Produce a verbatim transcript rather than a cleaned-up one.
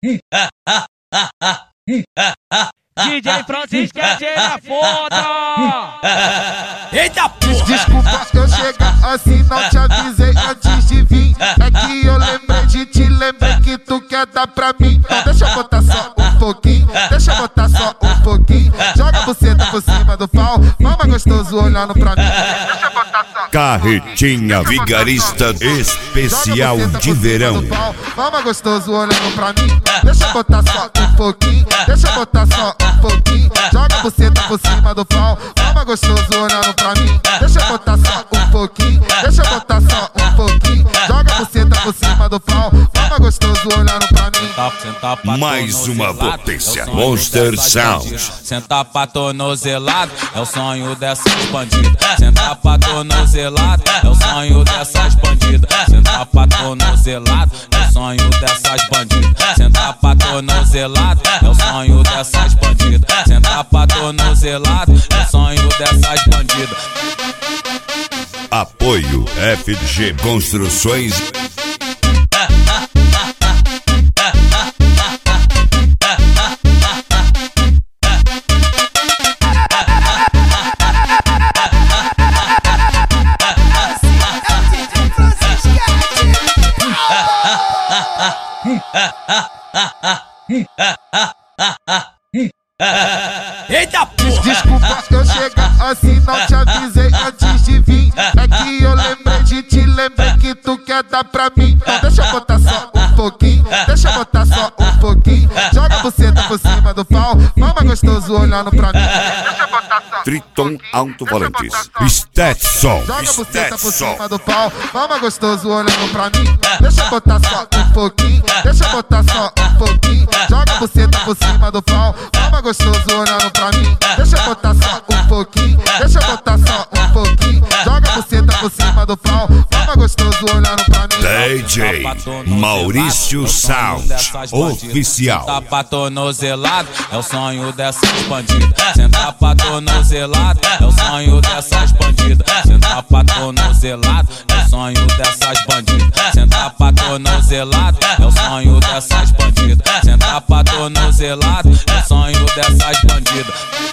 D J Francisco é tira foda. Eita porra! Desculpa eu chegar assim, não te avisei antes de vir. É que eu lembrei de te lembrei que tu quer dar pra mim. Então deixa eu botar só um pouquinho, deixa eu botar só um pouquinho. Joga a buceta por cima do pau, mama gostoso olhando pra mim. Deixa eu botar só. Carretinha Vigarista Especial de Verão. Mama gostoso olhando pra mim. Deixa eu botar só um pouquinho, deixa eu botar só um pouquinho. Joga a buceta por cima do pau, mama gostoso olhando pra mim. Deixa eu botar só um pouquinho, deixa eu botar só um pouquinho. Joga a buceta por cima do pau, mama gostoso olhando pra mim. Mais uma potência, Monster Sound. Sentar pra tornozelado é o sonho dessas bandidas. Sentar pra tornozelado é o sonho dessas bandidas. Sentar pra tornozelado é o sonho dessas bandidas. Sentar pra tornozelado é o sonho dessas bandidas. Sentar pra tornozelado é o sonho dessas bandidas. Apoio F G Construções. Eita porra! Desculpa eu chegar assim, não te avisei antes de vir. É que eu lembrei de te lembrei que tu quer dar pra mim. Então deixa eu botar só um pouquinho, deixa eu botar só um pouquinho. Joga a buceta por cima do pau, mama gostoso olhando pra mim. Deixa eu botar só. Triton Alto Volantes. Stetson. Joga a buceta por cima do pau, mama gostoso olhando pra mim. Deixa eu botar só um pouquinho, deixa eu botar só um pouquinho. Joga a buceta por cima do pau, mama gostoso olhando pra mim. Deixa eu botar só um pouquinho, deixa eu botar só um pouquinho. Joga a buceta por cima do pau, mama gostoso olhando pra mim. D J Maurício Sound Oficial. Sentar pra tornozelado é o sonho dessas bandidas. Sentar pra tornozelado é o sonho dessas bandidas. Sentar pra tornozelado é o sonho dessas bandidas. Sentar pra tornozelado é o sonho dessas bandidas. Sentar pra tornozelado é o sonho dessas bandidas.